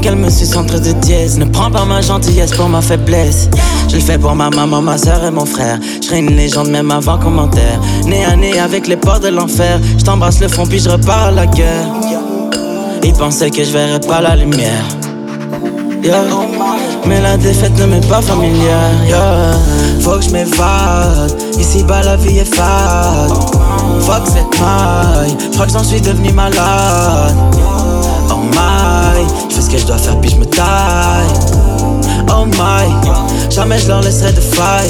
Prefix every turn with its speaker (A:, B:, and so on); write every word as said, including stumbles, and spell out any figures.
A: qu'elle me suce entre deux dièses. Ne prends pas ma gentillesse pour ma faiblesse. Je le fais pour ma maman, ma soeur et mon frère. Je serai une légende même avant commentaire. Né à nez avec les portes de l'enfer. Je t'embrasse le fond puis je repars à la guerre. Ils pensaient que je verrais pas la lumière, yeah. Mais la défaite ne m'est pas familière, yeah. Faut que je m'évade, ici-bas la vie est fade. Fuck cette maille, je crois que j'en suis devenu malade. Oh my, je fais ce que je dois faire puis je me taille. Oh my, jamais je leur laisserai de faille.